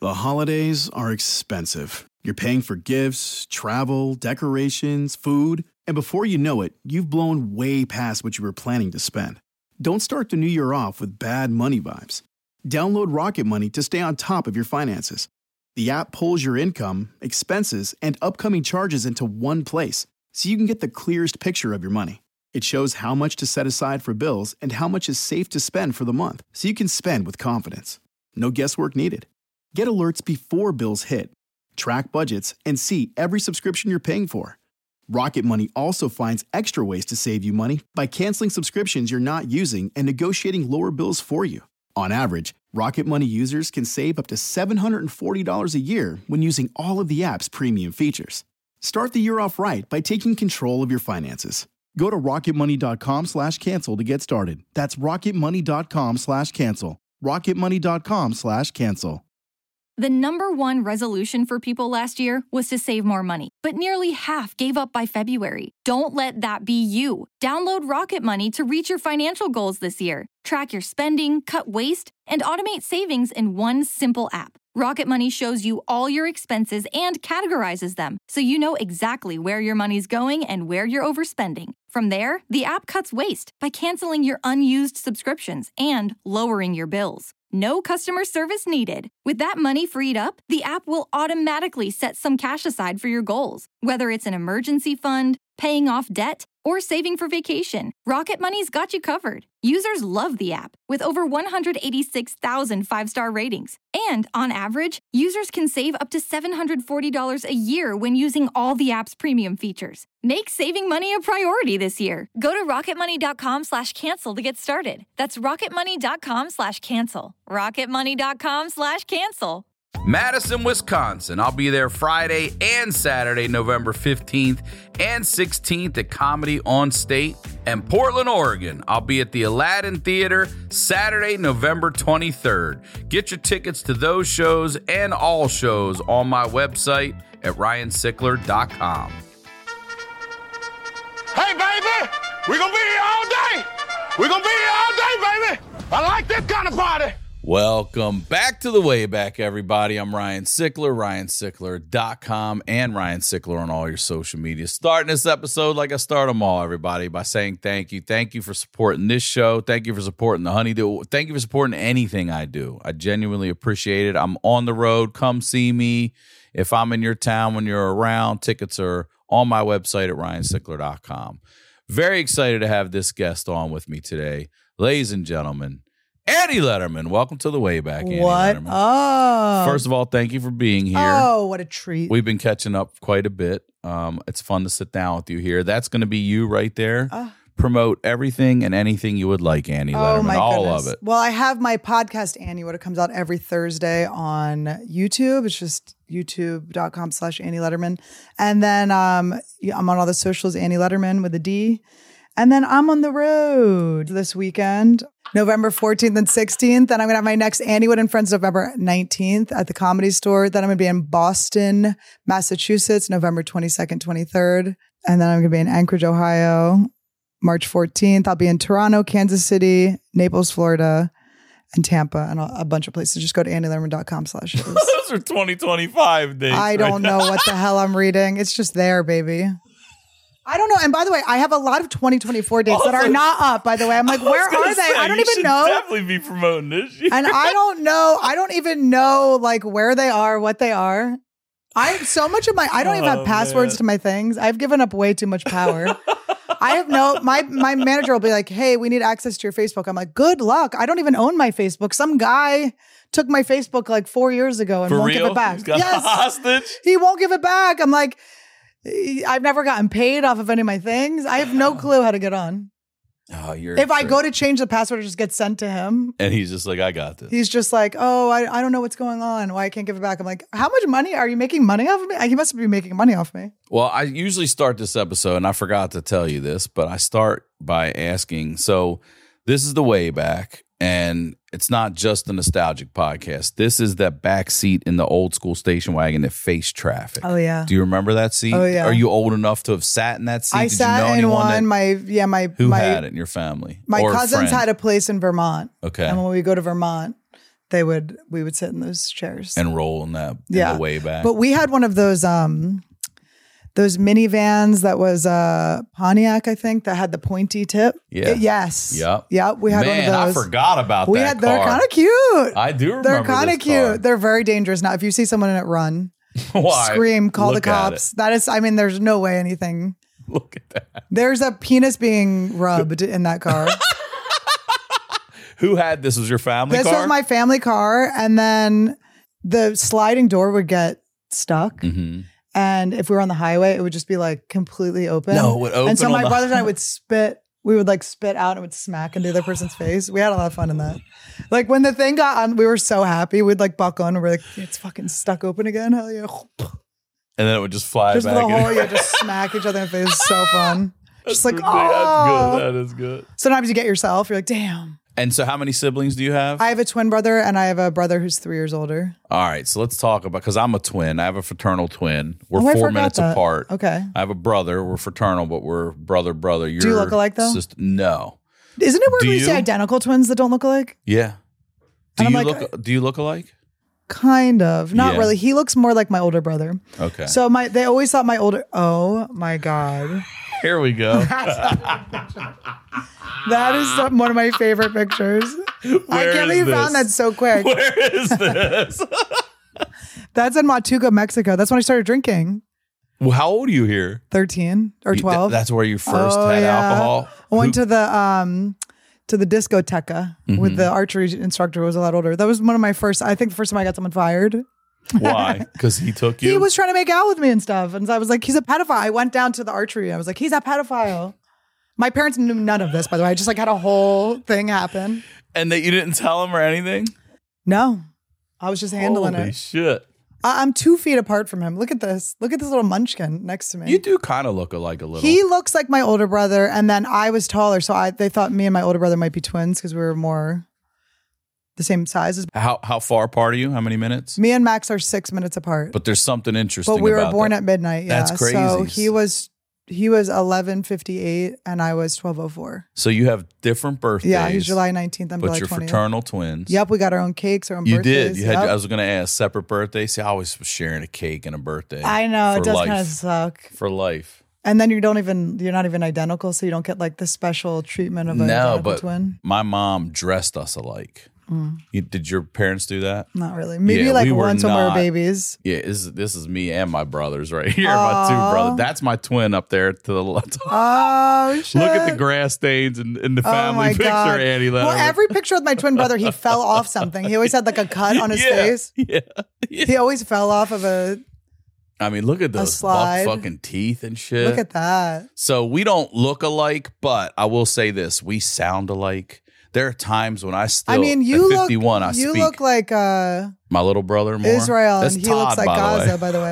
The holidays are expensive. You're paying for gifts, travel, decorations, food, and before you know it, you've blown way past what you were planning to spend. Don't start the new year off with bad money vibes. Download Rocket Money to stay on top of your finances. The app pulls your income, expenses, and upcoming charges into one place, so you can get the clearest picture of your money. It shows how much to set aside for bills and how much is safe to spend for the month, so you can spend with confidence. No guesswork needed. Get alerts before bills hit, track budgets, and see every subscription you're paying for. Rocket Money also finds extra ways to save you money by canceling subscriptions you're not using and negotiating lower bills for you. On average, Rocket Money users can save up to $740 a year when using all of the app's premium features. Start the year off right by taking control of your finances. Go to rocketmoney.com/cancel to get started. That's rocketmoney.com/cancel. rocketmoney.com/cancel. The number one resolution for people last year was to save more money, but nearly half gave up by February. Don't let that be you. Download Rocket Money to reach your financial goals this year. Track your spending, cut waste, and automate savings in one simple app. Rocket Money shows you all your expenses and categorizes them, so you know exactly where your money's going and where you're overspending. From there, the app cuts waste by canceling your unused subscriptions and lowering your bills. No customer service needed. With that money freed up, the app will automatically set some cash aside for your goals. Whether it's an emergency fund, paying off debt, or saving for vacation, Rocket Money's got you covered. Users love the app, with over 186,000 five-star ratings. And on average, users can save up to $740 a year when using all the app's premium features. Make saving money a priority this year. Go to rocketmoney.com/cancel to get started. That's rocketmoney.com/cancel. rocketmoney.com/cancel. Madison, Wisconsin. I'll be there Friday and Saturday, November 15th and 16th at Comedy on State. And Portland, Oregon. I'll be at the Aladdin Theater Saturday, November 23rd. Get your tickets to those shows and all shows on my website at ryansickler.com. Hey, baby! We're gonna be here all day! We're gonna be here all day, baby! I like this kind of party! Welcome back to the Way Back, everybody. I'm Ryan Sickler, ryansickler.com, and Ryan Sickler on all your social media. Starting this episode like I start them all, everybody, by saying thank you. Thank you for supporting this show. Thank you for supporting the Honeydew. Thank you for supporting anything I do. I genuinely appreciate it. I'm on the road. Come see me. If I'm in your town when you're around, tickets are on my website at ryansickler.com. Very excited to have this guest on with me today. Ladies and gentlemen, Annie Lederman, welcome to the Way Back, Annie What Lederman. up? First of all, thank you for being here. Oh, what a treat. We've been catching up quite a bit. It's fun to sit down with you here. That's going to be you right there. Promote everything and anything you would like, Annie Lederman. My all goodness. of it. Well, I have my podcast, Annie What. It comes out every Thursday on YouTube. It's just youtube.com/Annie Lederman. And then I'm on all the socials, Annie Lederman with a D. And then I'm on the road this weekend, November 14th and 16th. And I'm going to have my next Annie Wood and Friends November 19th at the Comedy Store. Then I'm going to be in Boston, Massachusetts, November 22nd, 23rd. And then I'm going to be in Anchorage, Ohio, March 14th. I'll be in Toronto, Kansas City, Naples, Florida, and Tampa, and a bunch of places. Just go to AnnieLederman.com/shows. Those are 2025 dates. I don't know what the hell I'm reading. It's just there, baby. I don't know. And by the way, I have a lot of 2024 dates that are not up, by the way. I'm like, where are they? I don't even know. Definitely be promoting this year. And I don't know. I don't even know like where they are, what they are. I don't even have passwords to my things. I've given up way too much power. I have my manager will be like, hey, we need access to your Facebook. I'm like, good luck. I don't even own my Facebook. Some guy took my Facebook like 4 years ago and won't give it back. He's got hostage? He won't give it back. I'm like, I've never gotten paid off of any of my things. I have no clue how to get on. Oh, if I go to change the password, it just gets sent to him. And he's just like, I got this. He's just like, oh, I don't know what's going on. Why I can't give it back. I'm like, how much money? Are you making money off of me? He must be making money off me. Well, I usually start this episode, and I forgot to tell you this, but I start by asking, so this is the Way Back. And it's not just a nostalgic podcast. This is that back seat in the old school station wagon that faced traffic. Oh, yeah. Do you remember that seat? Oh, yeah. Are you old enough to have sat in that seat? I sat in one. Who had it in your family? My or cousins friend? had a place in Vermont. Okay. And when we go to Vermont, we would sit in those chairs and roll in that in the way back. But we had one of those minivans that was Pontiac, I think, that had the pointy tip. Yeah. Yes. Yep. Yep. We had one of those. I forgot about that car. They're kind of cute. I do remember They're kind of cute. car. They're very dangerous. Now, if you see someone in it, run. Why? Scream, call Look the cops. That is, I mean, there's no way anything. Look at that. There's a penis being rubbed in that car. Who had this? Was your family car? This was my family car. And then the sliding door would get stuck. Mm-hmm. And if we were on the highway, it would just be like completely open. No, it would open. And so on my the- brothers and I would spit. We would like spit out and it would smack into the other person's face. We had a lot of fun in that. Like when the thing got on, we were so happy. We'd like buck on and we're like, it's fucking stuck open again. Hell yeah. And then it would just fly Just back. the whole, just smack each other in the face. It's so fun. Just like, That's oh. good. That is good. Sometimes you get yourself, you're like, damn. And so how many siblings do you have? I have a twin brother and I have a brother who's 3 years older. All right, so let's talk about, because I'm a twin. I have a fraternal twin. We're Oh, I 4 forgot minutes that. apart. Okay. I have a brother. We're fraternal, but we're brother. Do you look alike, though? No. Isn't it weird Do when you you? see identical twins that don't look alike? Yeah. And I'm Do like, you look alike? Kind of. Not Yeah. really. He looks more like my older brother. Okay. So they always thought my older, oh my God. Here we go. That is one of my favorite pictures. I can't believe you found that so quick. Where is this? That's in Matuca, Mexico. That's when I started drinking. Well, how old are you here? 13 or 12. That's where you first Oh, had yeah. alcohol? I went to the discoteca with the archery instructor who was a lot older. That was one of my first, I think the first time I got someone fired. Why? Because he took you? He was trying to make out with me and stuff. And I was like, he's a pedophile. I went down to the archery. I was like, he's a pedophile. My parents knew none of this, by the way. I just like had a whole thing happen. And that you didn't tell him or anything? No, I was just handling Holy it. shit. I'm 2 feet apart from him. Look at this. Look at this little munchkin next to me. You do kind of look alike a little. He looks like my older brother, and then I was taller, so they thought me and my older brother might be twins because we were more the same size as. How far apart are you? How many minutes? Me and Max are 6 minutes apart, But there's something interesting but we were about born that. at midnight. Yeah, That's crazy. So he was 11:58, and I was 12:04. So you have different birthdays. Yeah, he's July 19th. I'm but July you're 20th. fraternal twins. Yep, we got our own cakes, our own You birthdays. did. You had. Yep. I was going to ask separate birthdays. See, I always was sharing a cake and a birthday. I know for it does life. kind of suck. For life. And then you're not even identical, so you don't get like the special treatment of an No, identical but twin. my mom dressed us alike. Did your parents do that? Not really. Maybe Yeah, like we were once when we were not. babies. Yeah, this is me and my brothers right here. My two brothers. That's my twin up there to the left. Oh shit! Look at the grass stains in the Oh family my picture, God. Annie. Well, every picture with my twin brother, he fell off something. He always had like a cut on his face. Yeah. He always fell off of a. I mean, look at those slide. buck fucking teeth and shit. Look at that. So we don't look alike, but I will say this: we sound alike. There are times when I still, I mean, you at 51, I you speak look like my little brother more. Israel, That's and he Todd, looks like by the way. Gaza, by the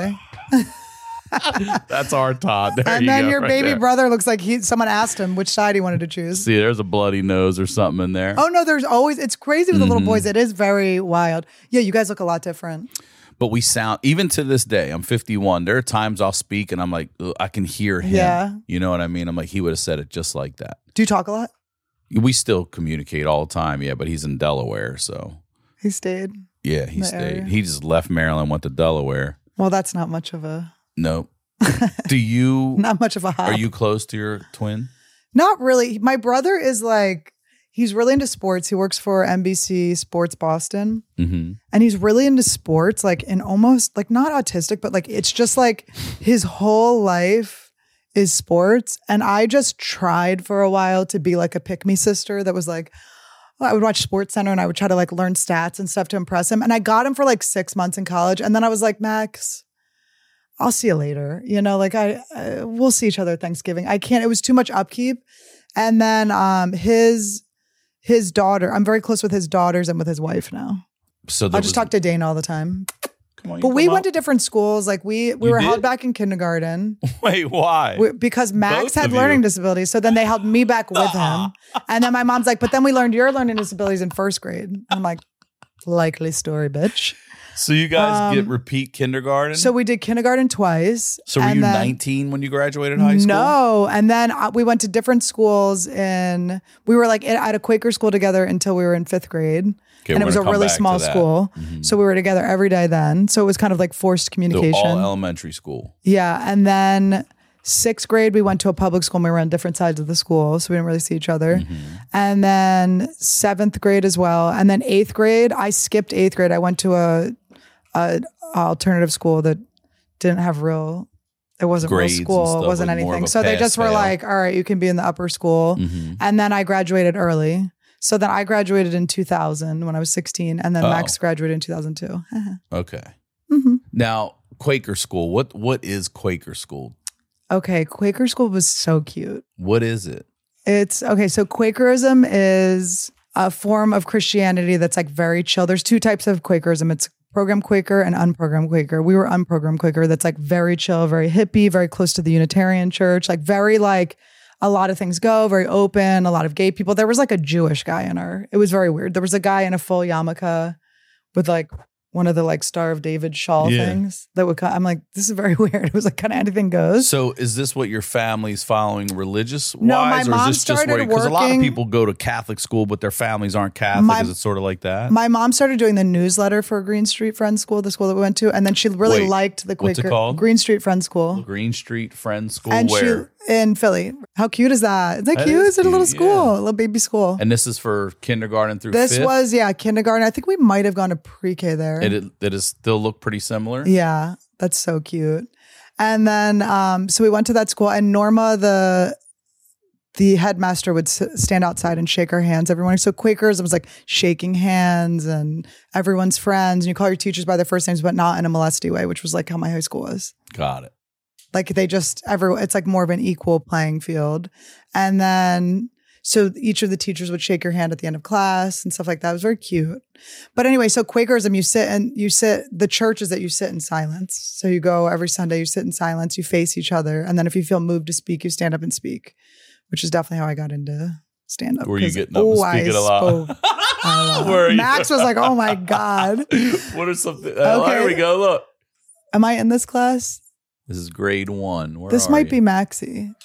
way. That's our Todd. There And you then go, your right baby there. brother looks like someone asked him which side he wanted to choose. See, there's a bloody nose or something in there. Oh no, there's always. It's crazy with the little Mm-hmm. boys. It is very wild. Yeah, you guys look a lot different. But we sound, even to this day, I'm 51. There are times I'll speak and I'm like, ugh, I can hear him. Yeah. You know what I mean? I'm like, he would have said it just like that. Do you talk a lot? We still communicate all the time, yeah, but he's in Delaware, so He stayed. yeah, he The stayed. area. He just left Maryland, went to Delaware. Well, that's not much of a Nope. Do you, not much of a hop. are you close to your twin? Not really. My brother is like, he's really into sports. He works for NBC Sports Boston. Mm-hmm. And he's really into sports, like in almost like not autistic, but like it's just like his whole life is sports. And I just tried for a while to be like a pick-me sister that was like, I would watch Sports Center and I would try to like learn stats and stuff to impress him. And I got him for like 6 months in college. And then I was like, Max, I'll see you later. You know, like we'll see each other at Thanksgiving. I can't, it was too much upkeep. And then his daughter, I'm very close with his daughters and with his wife now. So I just talk to Dana all the time. Come on, you But we come went to up. different schools. Like we were did? held back in kindergarten Wait, why? because Max Both had of you. learning disabilities. So then they held me back with him. And then my mom's like, but then we learned your learning disabilities in first grade. I'm like, likely story, bitch. So you guys get repeat kindergarten? So we did kindergarten twice. So were you 19 when you graduated high school? No. And then we went to different schools we were like at a Quaker school together until we were in 5th grade. Okay, and it was a really small school. So we were together every day then. So it was kind of like forced communication. So all elementary school. Yeah. And then 6th grade, we went to a public school and we were on different sides of the school. So we didn't really see each other. And then 7th grade as well. And then 8th grade, I skipped 8th grade. I went to a alternative school that didn't have it wasn't grades real school. It wasn't anything. So they just were like, all right, you can be in the upper school. And then I graduated early. So then I graduated in 2000 when I was 16. And then Max graduated in 2002. Okay. Now, Quaker school. What is Quaker school? Okay. Quaker school was so cute. What is it? So Quakerism is a form of Christianity that's like very chill. There's 2 types of Quakerism. It's programmed Quaker and unprogrammed Quaker. We were unprogrammed Quaker. That's like very chill, very hippie, very close to the Unitarian church, like very like a lot of things go, very open, a lot of gay people. There was like a Jewish guy it was very weird. There was a guy in a full yarmulke with like one of the like Star of David shawl things that would come. I'm like, this is very weird. It was like kind of anything goes. So is this what your family's following religious wise? No, my mom or is this just started because a lot of working- people go to Catholic school, but their families aren't Catholic? Is it sort of like that? My mom started doing the newsletter for Green Street Friends School, the school that we went to. And then she really liked the Quaker. What's it called? Green Street Friends School. Green Street Friends School. And where? In Philly. How cute is that? Isn't that That cute? is It's a little cute, school, yeah. a little baby school. And this is for kindergarten through This 5th? was, kindergarten. I think we might have gone to pre-K there. It is still look pretty similar? Yeah, that's so cute. And then, so we went to that school, and Norma, the headmaster, would stand outside and shake our hands every morning. So Quakerism was like shaking hands and everyone's friends, and you call your teachers by their first names, but not in a molesty way, which was like how my high school was. Got it. Like it's like more of an equal playing field. And then, so each of the teachers would shake your hand at the end of class and stuff like that. It was very cute. But anyway, so Quakerism, the church is that you sit in silence. So you go every Sunday, you sit in silence, you face each other. And then if you feel moved to speak, you stand up and speak, which is definitely how I got into stand up. Were you getting up and speaking a lot? Max was like, oh my God. What are some here we go. Look. Am I in this class? This is grade 1. This might be Maxie.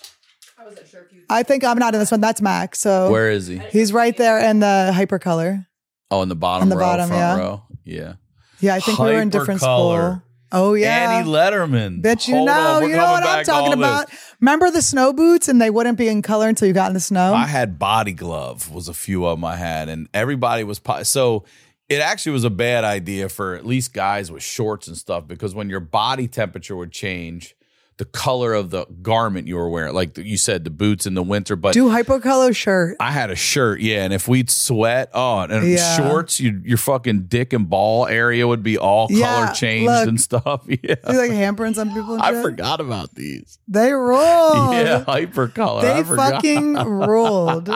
I think I'm not in this one. That's Max. So where is he? He's right there in the hypercolor. Oh, in the bottom front yeah. row. Yeah. Yeah, I think we were in different school. Oh yeah, Annie Letterman. Bet you know what I'm talking about. Remember the snow boots, and they wouldn't be in color until you got in the snow. I had Body Glove. Was a few of them I had, and everybody was so. It actually was a bad idea for at least guys with shorts and stuff, because when your body temperature would change, the color of the garment you were wearing, like you said, the boots in the winter. But do hypercolor shirt. I had a shirt, yeah, and if we'd sweat, shorts, your fucking dick and ball area would be all color changed and stuff. Yeah, like handprints on people. And I shit. forgot about these. They ruled. Yeah, hypercolor. They fucking ruled.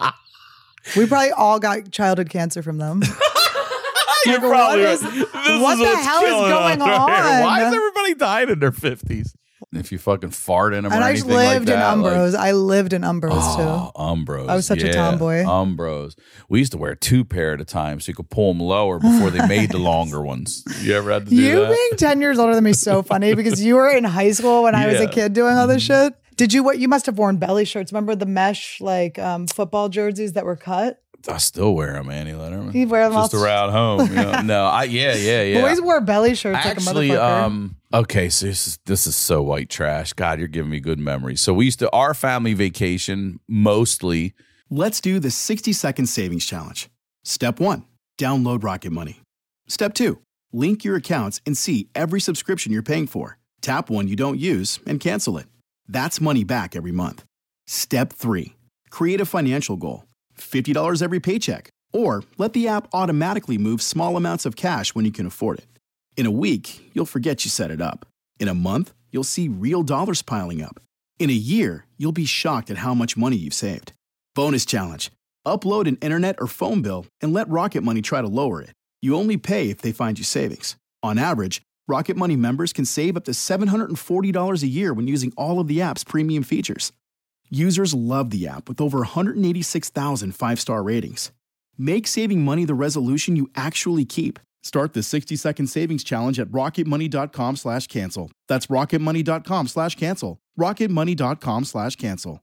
We probably all got childhood cancer from them. You're probably right. What the hell is going on? Why is everybody dying in their 50s? If you fucking fart in them or anything like that. And I lived in Umbros. I lived in Umbros too. Umbros. I was such a tomboy. Umbros. We used to wear 2 pair at a time so you could pull them lower before they made the longer ones. You ever had to do that? You being 10 years older than me is so funny, because you were in high school when I was a kid doing all this shit. Did you, you must have worn belly shirts. Remember the mesh football jerseys that were cut? I still wear them, Annie Letterman. He'd wear them just around home. No, yeah. Boys wore belly shirts actually, like a motherfucker. Okay, so this is so white trash. God, you're giving me good memories. So we used to, our family vacation mostly. Let's do the 60-second savings challenge. Step 1, download Rocket Money. Step 2, link your accounts and see every subscription you're paying for. Tap one you don't use and cancel it. That's money back every month. Step 3, create a financial goal. $50 every paycheck, or let the app automatically move small amounts of cash when you can afford it. In a week, you'll forget you set it up. In a month, you'll see real dollars piling up. In a year, you'll be shocked at how much money you've saved. Bonus challenge. Upload an internet or phone bill and let Rocket Money try to lower it. You only pay if they find you savings. On average, Rocket Money members can save up to $740 a year when using all of the app's premium features. Users love the app with over 186,000 5-star ratings. Make saving money the resolution you actually keep. Start the 60-second savings challenge at rocketmoney.com/cancel. That's rocketmoney.com/cancel. rocketmoney.com/cancel.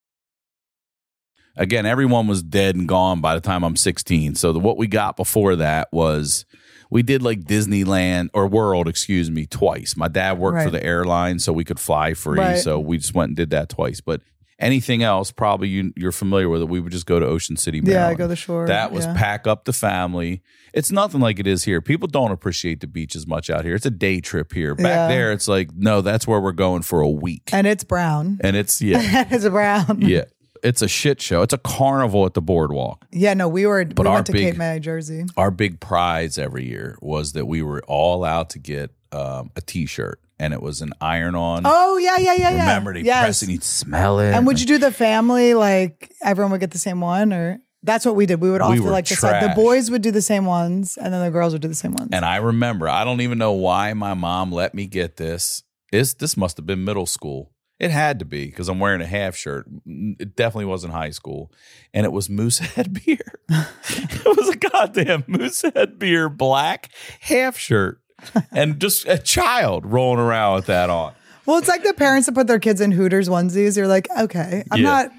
Again, everyone was dead and gone by the time I'm 16. So what we got before that was we did like Disneyland or World, twice. My dad worked for the airline, so we could fly free. Right. So we just went and did that twice. But anything else, probably you're familiar with it. We would just go to Ocean City, Maryland. Yeah, I go to the shore. That was pack up the family. It's nothing like it is here. People don't appreciate the beach as much out here. It's a day trip here. Back there, it's like, no, that's where we're going for a week. And it's brown. And it's, it's brown. Yeah. It's a shit show. It's a carnival at the boardwalk. Yeah, no, we went to Cape May, Jersey. Our big prize every year was that we were all out to get a T-shirt, and it was an iron-on. Oh, yeah. Remember, they press it, you'd smell it. And would you do the family, like everyone would get the same one? Or that's what we did. We would all like decide. The boys would do the same ones, and then the girls would do the same ones. And I remember, I don't even know why my mom let me get this. This must have been middle school. It had to be because I'm wearing a half shirt. It definitely wasn't high school. And it was Moosehead beer. It was a goddamn Moosehead beer black half shirt. And just a child rolling around with that on. Well, it's like the parents that put their kids in Hooters onesies. You're like, okay, I'm not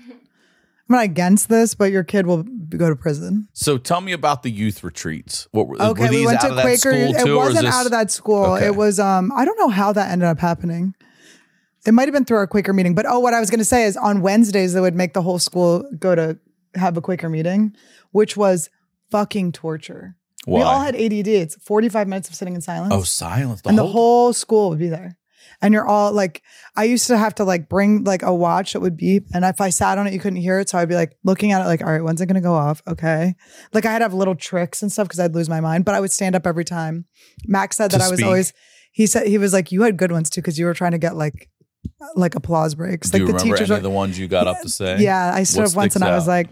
against this, but your kid will go to prison. So tell me about the youth retreats. Were we these went out to of Quaker. that school too? It wasn't out of that school. Okay. It was, I don't know how that ended up happening. It might have been through our Quaker meeting, but what I was going to say is on Wednesdays, they would make the whole school go to have a Quaker meeting, which was fucking torture. Why? We all had ADD. It's 45 minutes of sitting in silence. Oh, silence. The whole school would be there. And you're all like, I used to have to like bring like a watch that would beep. And if I sat on it, you couldn't hear it. So I'd be like looking at it like, all right, when's it going to go off? Okay. Like I had to have little tricks and stuff because I'd lose my mind, but I would stand up every time. Max said that I was always, he was like, you had good ones too because you were trying to get like applause breaks. Do like you the remember teachers any of the ones you got up to say? Yeah, I stood up once and I was like,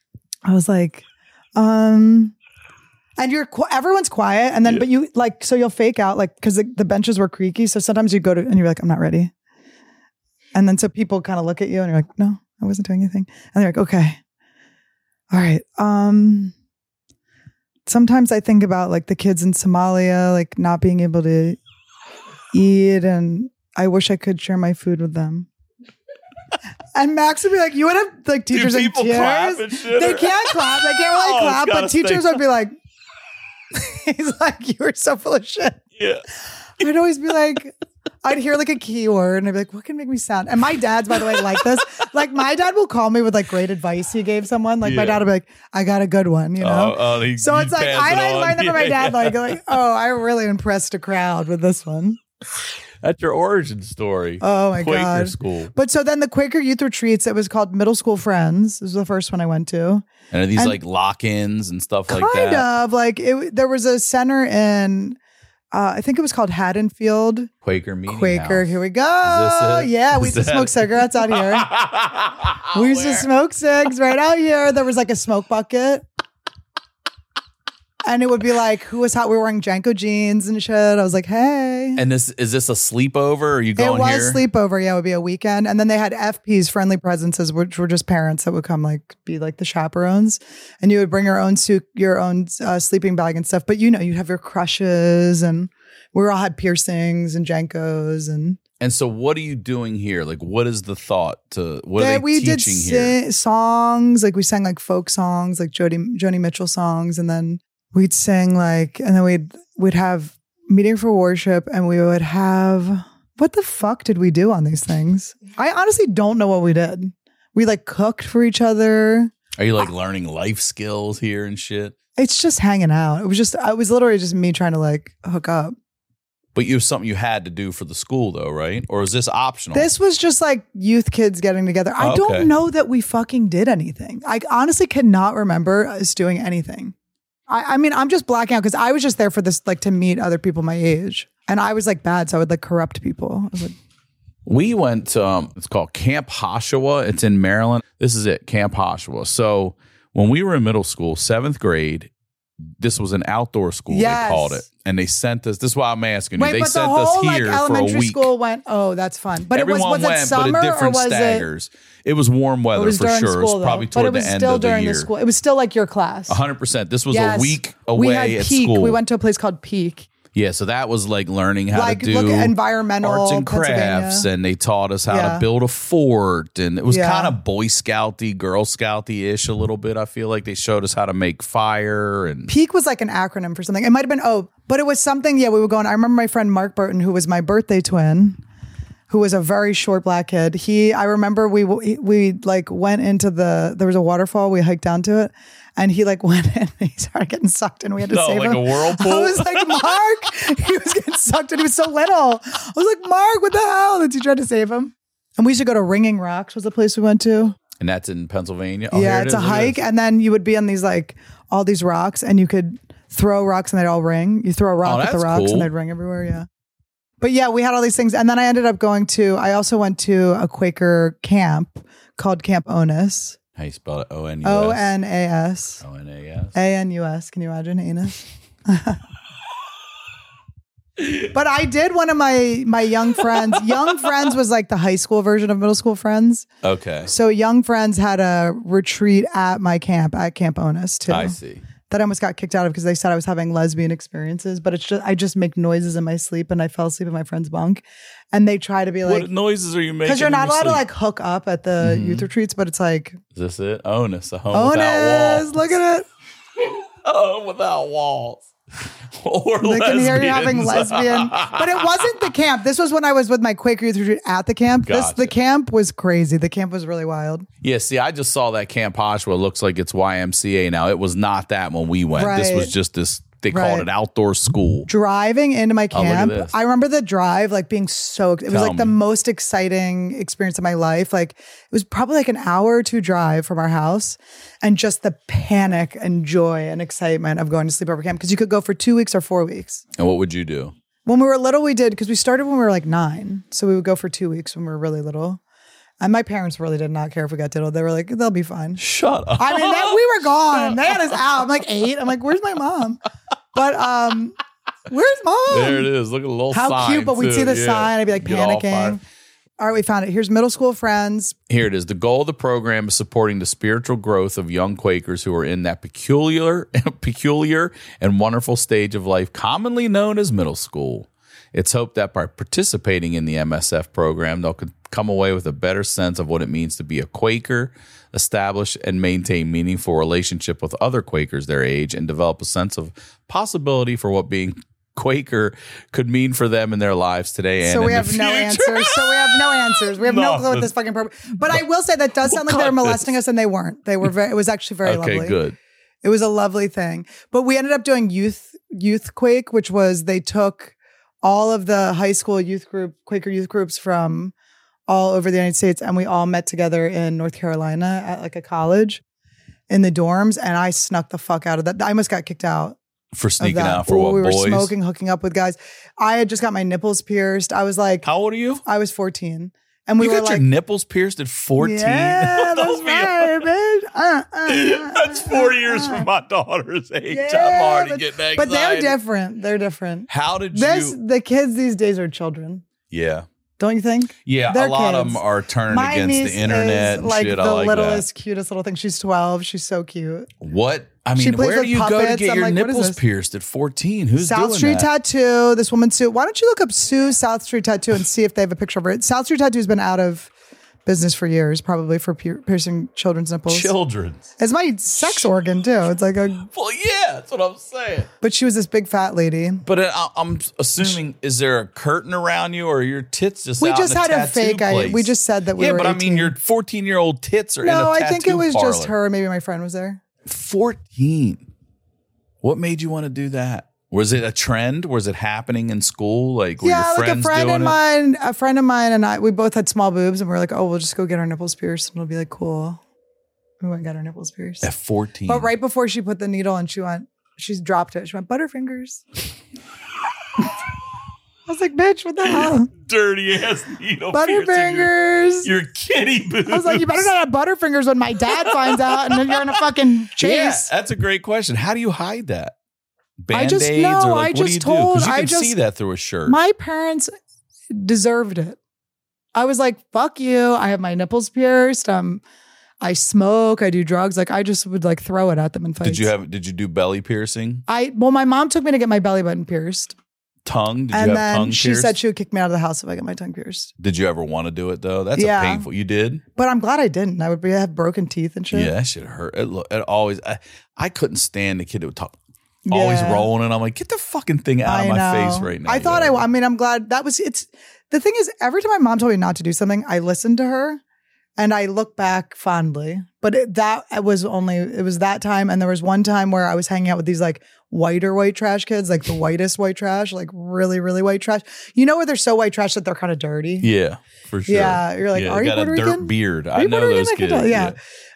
and everyone's quiet, and then but you like so you'll fake out like because the benches were creaky, so sometimes you go to and you're like, I'm not ready, and then so people kind of look at you and you're like, no, I wasn't doing anything, and they're like, okay, all right. Sometimes I think about like the kids in Somalia, like not being able to eat, and I wish I could share my food with them. And Max would be like, you would have like teachers in tears. They can't clap. They can't really clap, but teachers would be like, he's like, you were so full of shit. Yeah. I'd always be like, I'd hear like a keyword and I'd be like, what can make me sound? And my dad's, by the way, like this. Like my dad will call me with like great advice he gave someone. Like my dad will be like, I got a good one, you know? So it's like, I learned that from my dad. Like, oh, I really impressed a crowd with this one. That's your origin story. Oh my Quaker God. School. But so then the Quaker Youth Retreats, it was called Middle School Friends. This was the first one I went to. And are these like lock-ins and stuff like that? Kind of. Like there was a center in, I think it was called Haddonfield. Quaker Meeting Quaker, House. here we go. Is this it? Yeah, we used to smoke cigarettes out here. We used to smoke cigs right out here. There was like a smoke bucket. And it would be like, who was hot? We were wearing Janko jeans and shit. I was like, hey. And is this a sleepover? Or are you going here? It was sleepover. Yeah, it would be a weekend. And then they had FPs, friendly presences, which were just parents that would come like be like the chaperones. And you would bring your own suit, your own sleeping bag and stuff. But you know, you'd have your crushes and we all had piercings and Jankos and. And so what are you doing here? Like, what is the thought to, what are they teaching here? Songs, like we sang like folk songs, like Joni Mitchell songs. And then we'd sing like, and then we'd have meeting for worship and we would have, what the fuck did we do on these things? I honestly don't know what we did. We like cooked for each other. Are you like learning life skills here and shit? It's just hanging out. It was literally just me trying to like hook up. But it was something you had to do for the school though, right? Or is this optional? This was just like youth kids getting together. I don't know that we fucking did anything. I honestly cannot remember us doing anything. I mean, I'm just blacking out because I was just there for this, like to meet other people my age. And I was like bad, so I would like corrupt people. I was like, we went to, it's called Camp Hoshawa. It's in Maryland. This is it, Camp Hoshawa. So when we were in middle school, 7th grade, this was an outdoor school, Yes. they called it. And they sent us, this is why I'm asking you. Wait, They but the sent whole us like here for a elementary week. school went. Oh, that's fun. But Everyone was went, it summer but at or different was staggers. It was warm it? weather It was for during sure. school, It was probably though. But toward it was the end still of the during year. the school. It was still like your class. 100%. This was Yes. a week We away had at Peak. school. We went to a place called Peak. Yeah, so that was like learning how Like, to do look at environmental arts and Pennsylvania. crafts, and they taught us how Yeah. to build a fort, and it was Yeah. kind of Boy Scouty, Girl Scouty ish a little bit. I feel like they showed us how to make fire, and Peak was like an acronym for something. It might have been but it was something. Yeah, we were going. I remember my friend Mark Burton, who was my birthday twin, who was a very short black kid. I remember we like went into there was a waterfall. We hiked down to it, and he like went in. And he started getting sucked in. We had to save like him. a whirlpool. I was like, Mark, he was getting sucked in. He was so little. I was like, Mark, what the hell? And he tried to save him. And we used to go to Ringing Rocks. Was the place we went to. and that's in Pennsylvania. Oh, Yeah, here it it's a is, look at hike, this. and then you would be on these like all these rocks, and you could throw rocks and they'd all ring. You throw a rock at the that's rocks cool. and they'd ring everywhere. Yeah, but yeah, we had all these things, and then I ended up I also went to a Quaker camp called Camp Onus. How you spell it? O-N-U-S. O-N-A-S. O-N-A-S. A-N-U-S. Can you imagine anus? But I did one of my young friends. Young Friends was like the high school version of Middle School Friends. Okay. So Young Friends had a retreat at my camp, at Camp Onus too. I see. That I almost got kicked out of because they said I was having lesbian experiences, but I just make noises in my sleep, and I fell asleep in my friend's bunk, and they try to be like, What noises are you making? because you're not in your allowed to sleep? like hook up at the youth retreats, but it's like, Is this it? Onus, a home without Onus, walls. look at it. A home without walls. Or They can hear you having lesbians. lesbian, but it wasn't the camp. This was when I was with my Quaker youth retreat at the camp. Gotcha. The camp was crazy. The camp was really wild. Yeah, see, I just saw that Camp Oshawa. It looks like it's YMCA now. It was not that when we went. This Right. was just this, they called Right. it outdoor school. Driving into my look at camp, this. I remember the drive like being it was Tell like the me. most exciting experience of my life. Like it was probably like an hour or two drive from our house, and just the panic and joy and excitement of going to sleepover camp, because you could go for 2 weeks or 4 weeks. And what would you do? When we were little, we did, because we started when we were like 9. So we would go for 2 weeks when we were really little. And my parents really did not care if we got diddled. They were like, they'll be fine. Shut up. I mean, we were gone. They had us out. I'm like 8. I'm like, where's my mom? But where's mom? There it is. Look at the little How sign. cute, but we'd too. see the Yeah. sign. I'd be like Get all panicking. fired. All right, we found it. Here's Middle School Friends. Here it is. The goal of the program is supporting the spiritual growth of young Quakers who are in that peculiar and wonderful stage of life commonly known as middle school. It's hoped that by participating in the MSF program, they'll come away with a better sense of what it means to be a Quaker, establish and maintain meaningful relationship with other Quakers their age, and develop a sense of possibility for what being Quaker could mean for them in their lives today and So we in have the no future. answers. We have no clue what this fucking program. But I will say that does sound like they were cut this. molesting us, and they weren't. They were it was actually very Okay, lovely. good. It was a lovely thing. But we ended up doing youth Quake, which was they took all of the high school Quaker youth groups from all over the United States, and we all met together in North Carolina at like a college in the dorms, and I snuck the fuck out of that. I almost got kicked out. For sneaking of that. out for Or what, we were boys? smoking, hooking up with guys. I had just got my nipples pierced. I was like, How old are you? I was 14. And we You were got like, your nipples pierced at 14? yeah, that's Those right, bitch. That's 4 years from my daughter's age. I'm Yeah, already but- getting anxiety. But they're different. They're different. How did you? The kids these days are children. Yeah. Don't you think? Yeah, They're a lot of kids. them are turning My against niece the internet is and like shit. the I like littlest, cutest little thing. She's 12. She's so cute. that. What? I She mean, plays where do with you go to puppets. get I'm your like, what is nipples this? pierced at 14? Who's South doing Street that? Tattoo. This woman Sue. Why don't you look up Sue South Street Tattoo and see if they have a picture of her? South Street Tattoo has been out of business for years, probably for piercing children's nipples. Children. It's my sex organ too. It's like Well, yeah, that's what I'm saying. but she was this big fat lady. But I'm assuming, is there a curtain around you, or are your tits just We out just in a had a tattoo fake. place? We just said that we yeah, were but I 18. mean, your 14-year-old tits are in a No, tattoo I think it was just parlor. her. Maybe my friend was there. 14. What made you want to do that? Was it a trend? Was it happening in school? Like, were Yeah, your like friends a friend of mine and I, we both had small boobs, and we were like, oh, we'll just go get our nipples pierced, and it'll be like cool. We went and got our nipples pierced. at 14? But right before she put the needle in, she dropped it. She went, Butterfingers. I was like, bitch, what the hell? Dirty ass needle piercing Butterfingers. your kitty boots. I was like, you better not have Butterfingers when my dad finds out and then you're in a fucking chase. Yeah, that's a great question. How do you hide that? Band-Aids I just or know. like, I what do you just do? told. Because you I can just see that through a shirt. My parents deserved it. I was like, fuck you. I have my nipples pierced. I smoke. I do drugs. Like I just would like throw it at them and fight. Did you do belly piercing? Well, my mom took me to get my belly button pierced. Tongue? Did you And have then tongue she pierced? said she would kick me out of the house if I got my tongue pierced. Did you ever want to do it though? That's Yeah. a painful. You did? But I'm glad I didn't. I would have broken teeth and shit. Yeah, that shit hurt. It always. I couldn't stand the kid that would talk. Always Yeah. rolling, and I'm like, get the fucking thing out of my face right now. I thought I'm glad that was it's the thing is every time my mom told me not to do something, I listened to her and I look back fondly. But it was that time. And there was one time where I was hanging out with these like whiter white trash kids, like the whitest white trash, like really, really white trash. You know where they're so white trash that they're kind of dirty? Yeah, for sure. Yeah. You're like, are you got Puerto a dirt Rican? beard. Are I you know Puerto those Rican? I kids. can tell. Yeah.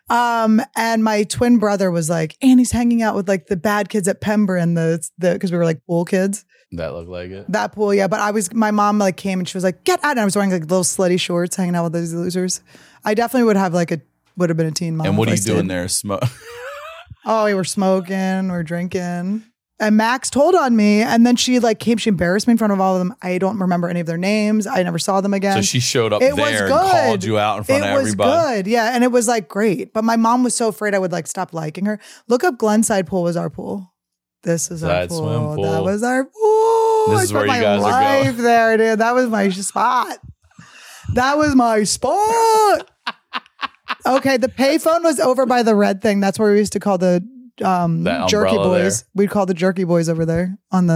And my twin brother was like, and he's hanging out with like the bad kids at Pembroke because we were like pool kids. That looked like it. That pool, yeah. But my mom like came and she was like, get out. And I was wearing like little slutty shorts hanging out with those losers. I definitely would have been a teen mom. And what if are I you doing stayed. there? Smoke. Oh, we were smoking, we're drinking. And Max told on me, and then she like came, she embarrassed me in front of all of them. I don't remember any of their names. I never saw them again. So she showed up It there was and good. called you out in front of everybody. It was good, yeah. And it was like great. But my mom was so afraid I would like stop liking her. Look up Glenside Pool was our pool. This is our Side pool. swim pool. That was our pool. This I is where spent you guys my are going. life there, dude. That was my spot. That was my spot. Okay, the payphone was over by the red thing. That's where we used to call the jerky boys. There. We'd call the jerky boys over there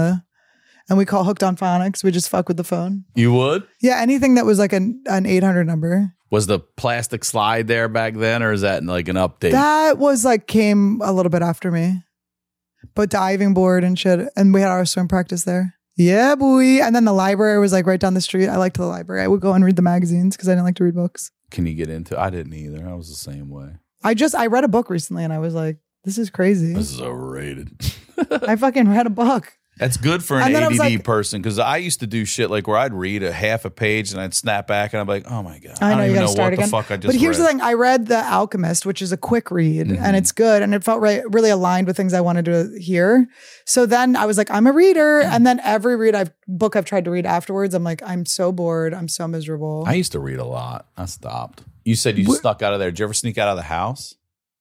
and we call hooked on phonics. We just fuck with the phone. You would? Yeah, anything that was like an 800 number. Was the plastic slide there back then, or is that like an update? That was like came a little bit after me. But diving board and shit. And we had our swim practice there. Yeah, boy. And then the library was like right down the street. I liked the library. I would go and read the magazines because I didn't like to read books. Can you get into? I didn't either. I was the same way. I read a book recently and I was like, this is crazy. This is overrated. I fucking read a book. That's good for And an then I was ADD like- person, because I used to do shit like where I'd read a half a page and I'd snap back and I'm like, oh my God. I know don't you even gotta know start what again. the fuck I just But here's read. the thing: I read The Alchemist, which is a quick read, Mm-hmm. and it's good, and it felt really aligned with things I wanted to hear. So then I was like, I'm a reader, and then every book I've tried to read afterwards, I'm like, I'm so bored, I'm so miserable. I used to read a lot. I stopped. You said you snuck out of there. Did you ever sneak out of the house?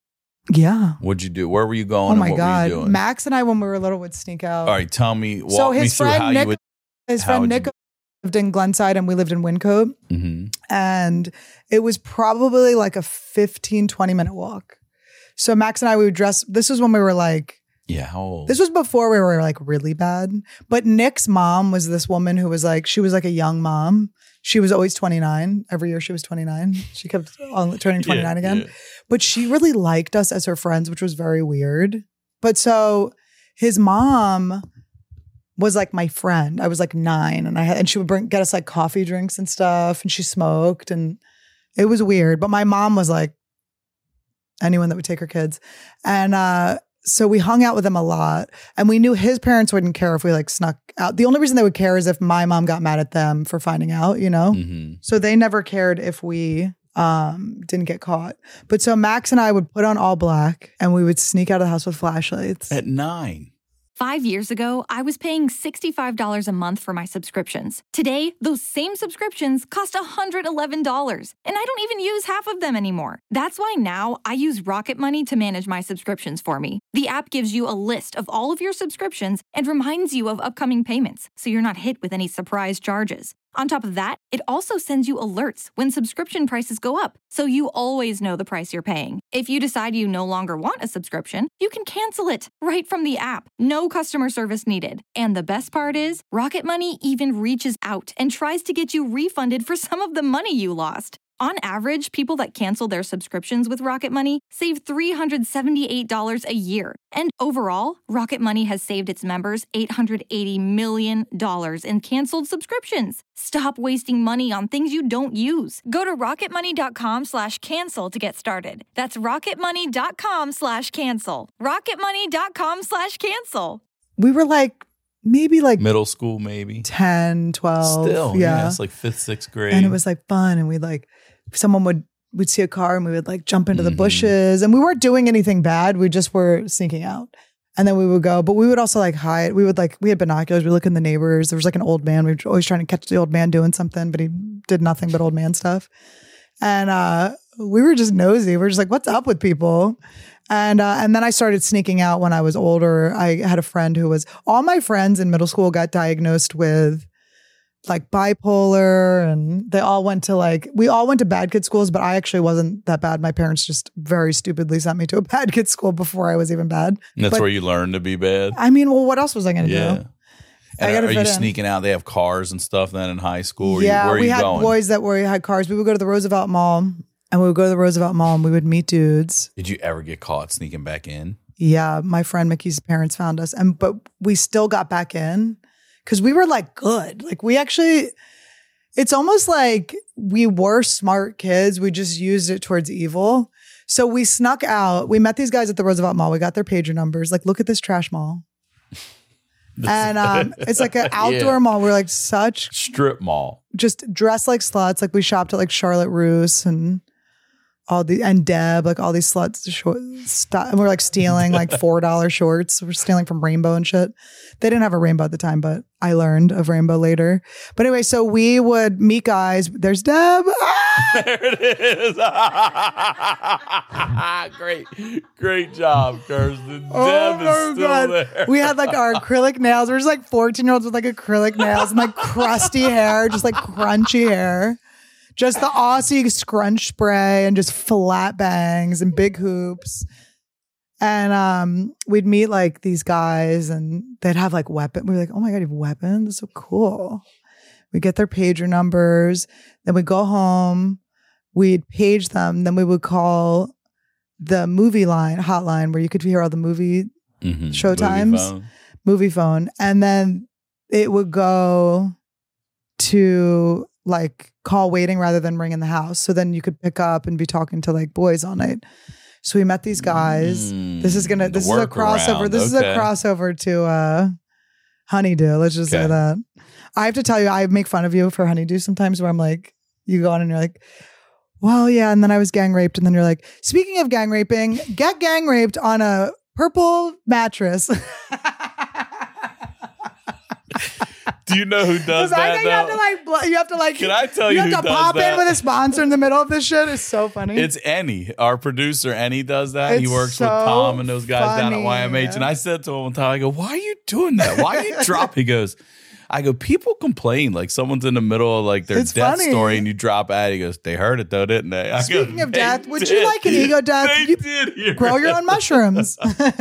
Yeah. What'd you do? Where were you going? Oh and my what were God. you doing? Max and I, when we were little, would sneak out. All right, tell me. Walk So me his through friend how Nick, you would. his how friend would Nick you- lived in Glenside, and we lived in Wyncote. Mhm. And it was probably like a 15, 20-minute walk. So Max and I, we would dress. This was when we were like, Yeah, how old? this was before we were like really bad. But Nick's mom was this woman who was like, she was like a young mom. She was always 29. Every year she was 29. She kept on turning 29 again. yeah. But she really liked us as her friends, which was very weird. But so his mom was like my friend. I was like 9, and she would get us like coffee drinks and stuff, and she smoked, and it was weird. But my mom was like anyone that would take her kids. And so we hung out with him a lot, and we knew his parents wouldn't care if we like snuck out. The only reason they would care is if my mom got mad at them for finding out, you know? Mhm. So they never cared if we didn't get caught. But so Max and I would put on all black and we would sneak out of the house with flashlights. At 9. 5 years ago, I was paying $65 a month for my subscriptions. Today, those same subscriptions cost $111, and I don't even use half of them anymore. That's why now I use Rocket Money to manage my subscriptions for me. The app gives you a list of all of your subscriptions and reminds you of upcoming payments, so you're not hit with any surprise charges. On top of that, it also sends you alerts when subscription prices go up, so you always know the price you're paying. If you decide you no longer want a subscription, you can cancel it right from the app. No customer service needed. And the best part is, Rocket Money even reaches out and tries to get you refunded for some of the money you lost. On average, people that cancel their subscriptions with Rocket Money save $378 a year. And overall, Rocket Money has saved its members $880 million in canceled subscriptions. Stop wasting money on things you don't use. Go to rocketmoney.com/cancel to get started. That's rocketmoney.com/cancel. rocketmoney.com/cancel. We were like maybe like Middle school, maybe. 10, 12. Still, yeah. It's like 5th, 6th grade. And it was like fun. And we'd see a car and we would like jump into the bushes. And we weren't doing anything bad. We just were sneaking out. And then we would go, but we would also like hide. We had binoculars. We look in the neighbors. There was like an old man. We were always trying to catch the old man doing something, but he did nothing but old man stuff. And we were just nosy. We're just like, what's up with people? And then I started sneaking out when I was older. I had a friend all my friends in middle school got diagnosed with like bipolar, and we all went to bad kid schools, but I actually wasn't that bad. My parents just very stupidly sent me to a bad kid school before I was even bad. And that's where you learned to be bad? I mean, well, what else was I going to do? And are you sneaking out? They have cars and stuff then in high school? Where we had going? Boys that had cars. We would go to the Roosevelt Mall, and we would meet dudes. Did you ever get caught sneaking back in? Yeah, my friend Mickey's parents found us, but we still got back in. Because we were like good. Like it's almost like we were smart kids. We just used it towards evil. So we snuck out. We met these guys at the Roosevelt Mall. We got their pager numbers. Like, look at this trash mall. And it's like an outdoor mall. We're like such strip mall. Just dressed like sluts. Like we shopped at like Charlotte Russe and Deb, like all these sluts and we're like stealing like $4 shorts. We're stealing from Rainbow and shit. They didn't have a Rainbow at the time, but I learned of Rainbow later. But anyway, so we would meet guys. There's Deb. There it is. Great job, Kirsten. Deb is still there. We had like our acrylic nails. We're just like 14-year-olds with like acrylic nails and like crusty hair, just like crunchy hair. Just the Aussie scrunch spray and just flat bangs and big hoops. And we'd meet like these guys and they'd have like weapons. We were like, oh my God, you have weapons? That's so cool. We'd get their pager numbers. Then we'd go home. We'd page them. Then we would call the movie hotline where you could hear all the movie show times. Movie phone. And then it would go to like call waiting rather than ring in the house. So then you could pick up and be talking to like boys all night. So we met these guys. This is a crossover. This is a crossover to Honeydew. Let's just say that. I have to tell you, I make fun of you for Honeydew sometimes where I'm like, you go on and you're like, well, yeah. And then I was gang raped. And then you're like, speaking of gang raping, get gang raped on a purple mattress. Do you know who does that? You have to like. Can I tell you who does that? You have to pop in with a sponsor in the middle of this shit. It's so funny. It's Ennie, our producer. Ennie does that. He works with Tom and those guys down at YMH. And I said to him one time, I go, "Why are you doing that? Why are you drop?" He goes, "I go, people complain like someone's in the middle of like their death story and you drop out." He goes, "They heard it though, didn't they?" Speaking of death, would you like an ego death? They did. Grow your own mushrooms.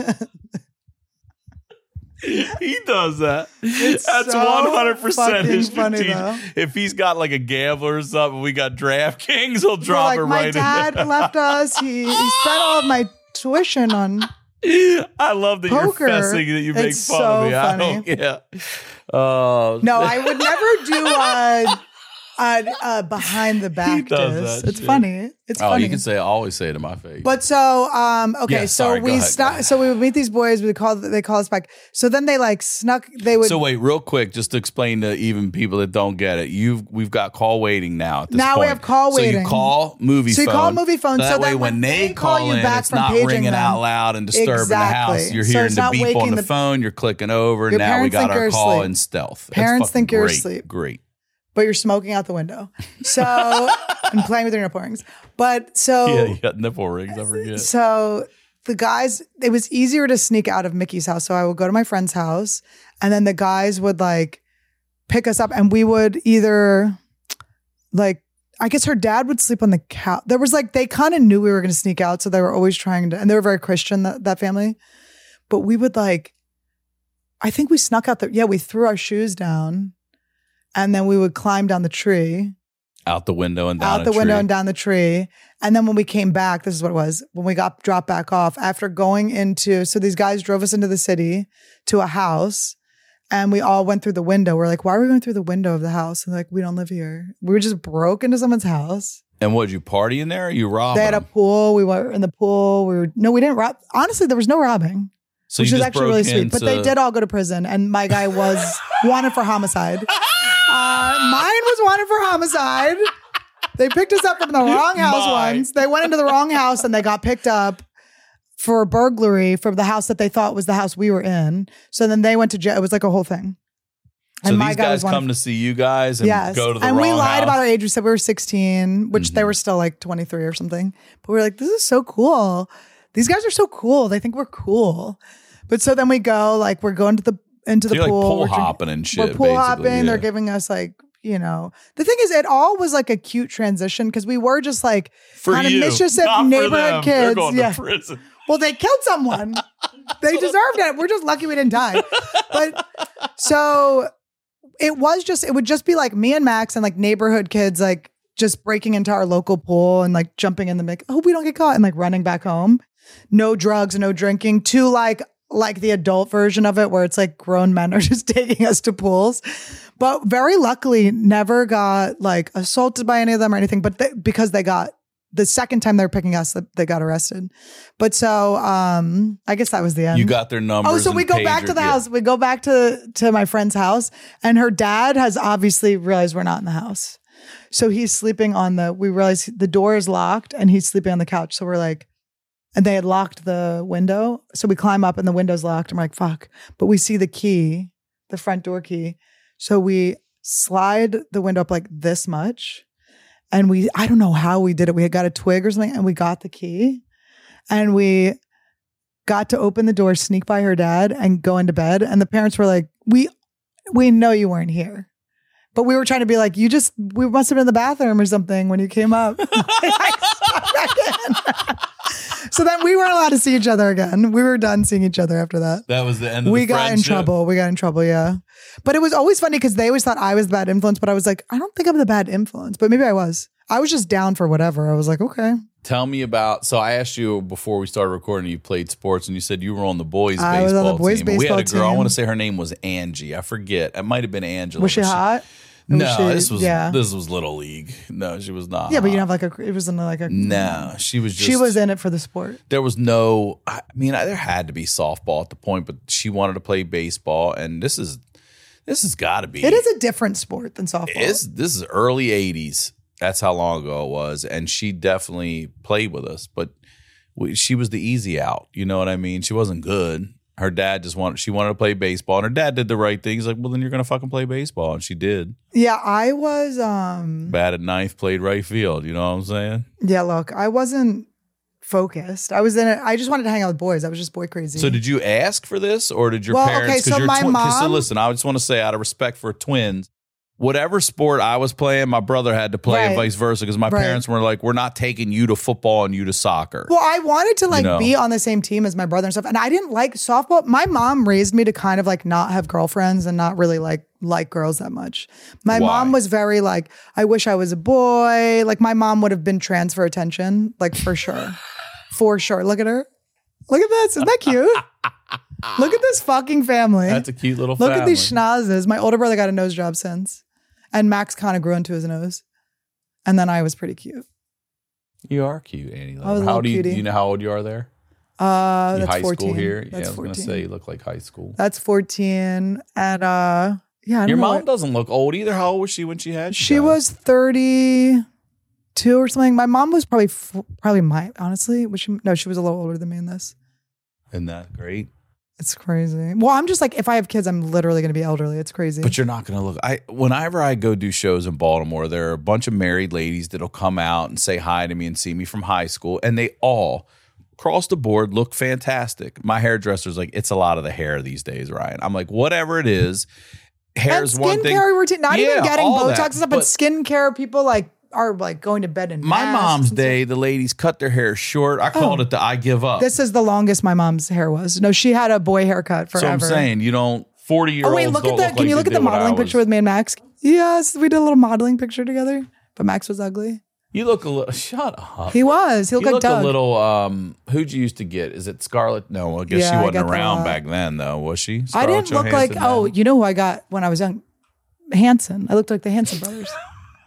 He does that. That's so 100% his funny, if he's got like a gambler or something, we got DraftKings, he'll drop it right in. My dad left us. He spent all of my tuition on I love that poker. You're fessing that you make fun of me. Funny. No, I would never do behind the back diss. It's funny. It's funny. You can always say it in my face. But so okay, so we would meet these boys. They call us back. So then they like snuck. They would. So wait, real quick, just to explain to even people that don't get it, we've got call waiting now. At this point. We have call waiting. So you call movie phone. So you call movie phone. So that way, when they call in, it's not ringing out loud and disturbing the house. You're hearing the beep on the phone. You're clicking over. Now we got our call in stealth. Parents think you're asleep. Great. But you're smoking out the window. So, and playing with your nipple rings. But so. Yeah, you got nipple rings, I forget. So the guys, it was easier to sneak out of Mickey's house. So I would go to my friend's house and then the guys would like pick us up and we would either like, I guess her dad would sleep on the couch. There was like, they kind of knew we were going to sneak out. So they were always trying to, and they were very Christian, that family. But we would like, I think we snuck out we threw our shoes down. And then we would climb down the tree. Out the window and down window and down the tree. And then when we came back, this is what it was. When we got dropped back off, after going so these guys drove us into the city to a house. And we all went through the window. We're like, why are we going through the window of the house? And they're like, we don't live here. We were just broke into someone's house. And what, did you party in there or you robbed They had a pool. We were in the pool. We didn't rob. Honestly, there was no robbing. So which you is just actually broke really sweet. into- But they did all go to prison, and my guy was wanted for homicide. Mine was wanted for homicide. They picked us up from the wrong house once. They went into the wrong house and they got picked up for burglary from the house that they thought was the house we were in. So then they went to jail. It was like a whole thing. So these guys come to see you guys and go to the wrong house. And we lied about our age. We said we were 16, which they were still like 23 or something. But we were like, this is so cool. These guys are so cool. They think we're cool. But so then we go, like, we're going into the you're pool. Like we're hopping and shit. We're pool hopping. Yeah. They're giving us like, the thing is, it all was like a cute transition because we were just like kind of mischievous neighborhood kids. They're going to prison. Well, they killed someone. They deserved it. We're just lucky we didn't die. But so it would just be like me and Max and like neighborhood kids, like just breaking into our local pool and like jumping in the mix. I hope we don't get caught and like running back home. No drugs, no drinking. To like the adult version of it where it's like grown men are just taking us to pools. But very luckily never got like assaulted by any of them or anything. But because they got the second time they were picking us, they got arrested. But so I guess that was the end. You got their numbers. Oh, so we go back to the house. We go back to my friend's house, and her dad has obviously realized we're not in the house. So he's sleeping we realize the door is locked and he's sleeping on the couch. So we're like, and they had locked the window. So we climb up and the window's locked. I'm like, fuck. But we see the key, the front door key. So we slide the window up like this much. And I don't know how we did it. We had got a twig or something and we got the key and we got to open the door, sneak by her dad and go into bed. And the parents were like, we know you weren't here. But we were trying to be like, we must have been in the bathroom or something when you came up. So then we weren't allowed to see each other again. We were done seeing each other after that. That was the end of the friendship. We got in trouble, yeah. But it was always funny because they always thought I was the bad influence, but I was like, I don't think I'm the bad influence, but maybe I was. I was just down for whatever. I was like, okay. Tell me about, so I asked you before we started recording, you played sports and you said you were on the boys baseball team. I was on the boys baseball team. We had a girl, I want to say her name was Angie. I forget. It might have been Angela. Was she hot? No, this was Little League. No, she was not. Yeah, but you have it wasn't like a. No, she was just. She was in it for the sport. There was no, there had to be softball at the point, but she wanted to play baseball, and this has got to be. It is a different sport than softball. This is early 80s. That's how long ago it was, and she definitely played with us, but she was the easy out. You know what I mean? She wasn't good. Her dad she wanted to play baseball, and her dad did the right thing. He's like, well, then you're going to fucking play baseball. And she did. Yeah, I was... bad at ninth, played right field. You know what I'm saying? Yeah, look, I wasn't focused. I was in it. I just wanted to hang out with boys. I was just boy crazy. So did you ask for this, or did your parents... Okay, so my mom... So listen, I just want to say, out of respect for twins, whatever sport I was playing, my brother had to play and vice versa because my parents were like, we're not taking you to football and you to soccer. Well, I wanted to be on the same team as my brother and stuff. And I didn't like softball. My mom raised me to kind of like not have girlfriends and not really like girls that much. My mom was very like, I wish I was a boy. Like my mom would have been trans for attention, like for sure. For sure. Look at her. Look at this. Isn't that cute? Look at this fucking family. That's a cute little family. Look at these schnozzes. My older brother got a nose job since. And Max kind of grew into his nose. And then I was pretty cute. You are cute, Annie. I was a little cutie. Do you know how old you are there? That's high 14. School here? That's I was going to say you look like high school. That's 14. And yeah, I don't Your know mom doesn't look old either. How old was she when she had you? She was 32 or something. My mom was probably my, honestly. She was a little older than me in this. Isn't that great? It's crazy. Well, I'm just like, if I have kids, I'm literally going to be elderly. It's crazy. But you're not going to look. Whenever I go do shows in Baltimore, there are a bunch of married ladies that'll come out and say hi to me and see me from high school, and they all, across the board, look fantastic. My hairdresser's like, it's a lot of the hair these days, Ryan. I'm like, whatever it is, hair's one thing. Skincare routine, not even getting Botox and stuff, but skincare, people are going to bed in my mom's day, the ladies cut their hair short. I called it the I give up. This is the longest my mom's hair was. No, she had a boy haircut forever. So I'm saying, 40-year-olds. Oh, wait, look at that. Can you look at the modeling picture with me and Max? Yes, we did a little modeling picture together, but Max was ugly. You look a little, shut up. He was. He looked like Doug. A little, who'd you used to get? Is it Scarlett? No, I guess she wasn't around back then, though, was she? I didn't look like, you know who I got when I was young? Hanson. I looked like the Hanson brothers.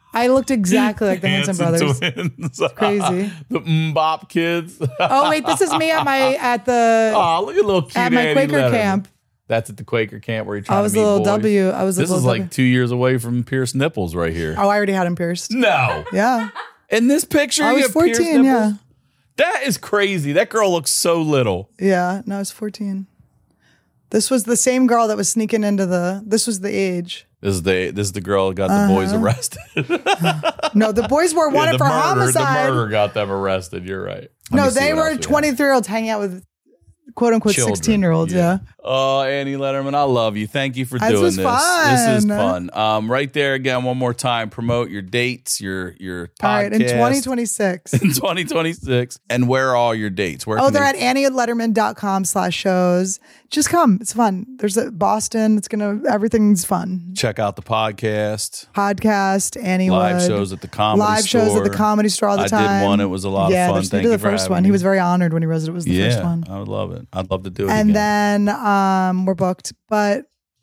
I looked exactly like the Hanson brothers. Twins. Crazy. The Mbop kids. Oh wait, this is me at the Oh, look at little cute at my Annie Quaker Letterman. camp. That's at the Quaker camp where you're trying I was to a meet little boys. W. I was a This little is W. like 2 years away from Pierce nipples right here. Oh, I already had him pierced. No. Yeah, In this picture, I you was have Pierce 14. Yeah, nipples? That is crazy. That girl looks so little. yeah. No, I was 14. This was the same girl that was sneaking into the. This was the age. This is the girl that got the boys arrested. No, the boys were wanted for homicide. The murder got them arrested. You're right. Let No, me see they what were else we have. 23-year-olds hanging out with quote unquote Children. 16-year-olds. Yeah. Oh, Annie Letterman, I love you. Thank you for This doing was this. This is fun. fun. Right there again, one more time. Promote your dates, your podcast. All right, in 2026. In 2026. And where are all your dates? Where Oh, can they're they- at AnnieLetterman.com/shows. Just come. It's fun. There's a Boston. Everything's fun. check out the podcast. Podcast, Annie Live Wood. shows at the Comedy Live Store. shows at the Comedy Store all the I time. did one. It was a lot of fun. They Thank did you the for first having one. me. He was very honored when he was. It was the first one. I would love it. I'd love to do it And again. then we're booked, but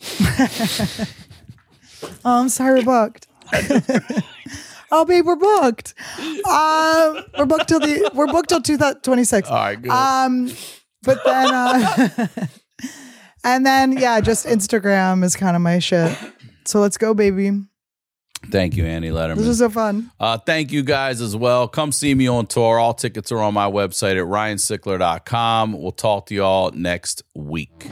oh, I'm sorry, we're booked. Oh, babe, we're booked. We're booked till 2026. All right, good. But then and then yeah, just Instagram is kind of my shit. So let's go, baby. Thank you, Annie Letterman. This was so fun. Thank you guys as well. Come see me on tour. All tickets are on my website at ryansickler.com. We'll talk to y'all next week.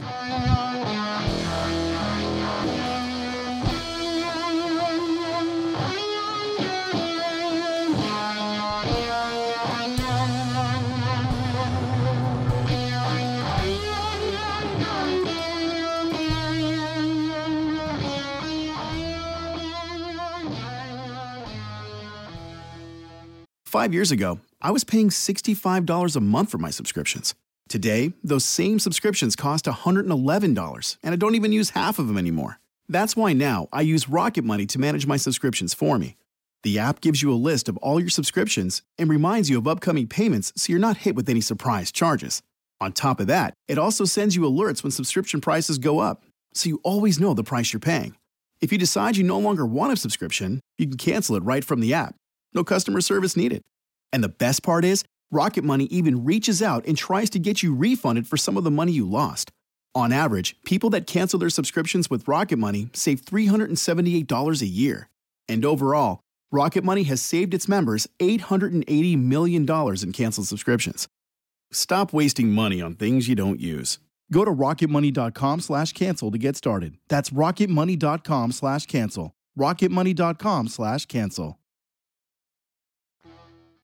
Five years ago, I was paying $65 a month for my subscriptions. Today, those same subscriptions cost $111, and I don't even use half of them anymore. That's why now I use Rocket Money to manage my subscriptions for me. The app gives you a list of all your subscriptions and reminds you of upcoming payments so you're not hit with any surprise charges. On top of that, it also sends you alerts when subscription prices go up, so you always know the price you're paying. If you decide you no longer want a subscription, you can cancel it right from the app. No customer service needed. And the best part is, Rocket Money even reaches out and tries to get you refunded for some of the money you lost. On average, people that cancel their subscriptions with Rocket Money save $378 a year. And overall, Rocket Money has saved its members $880 million in canceled subscriptions. Stop wasting money on things you don't use. Go to rocketmoney.com/cancel to get started. That's rocketmoney.com/cancel. rocketmoney.com/cancel.